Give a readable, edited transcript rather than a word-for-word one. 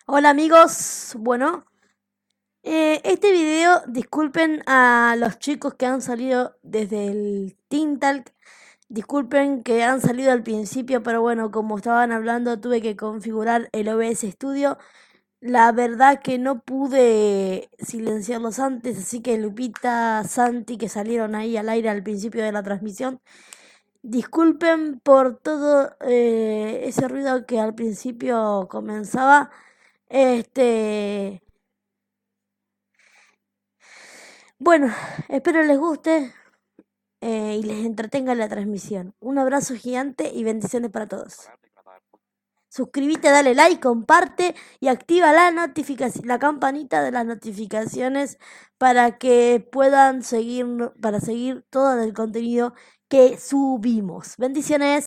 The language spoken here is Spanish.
Hola amigos, bueno, este video, disculpen a los chicos que han salido desde el Tintalk, disculpen que han salido al principio, pero bueno, como estaban hablando tuve que configurar el OBS Studio. La verdad que no pude silenciarlos antes, así que Lupita, Santi, que salieron ahí al aire al principio de la transmisión, disculpen por todo ese ruido que al principio comenzaba. Este, bueno, espero les guste y les entretenga la transmisión. Un abrazo gigante y bendiciones para todos. Suscríbete, dale like, comparte y activa la campanita de las notificaciones para que puedan seguir, para seguir todo el contenido que subimos. Bendiciones.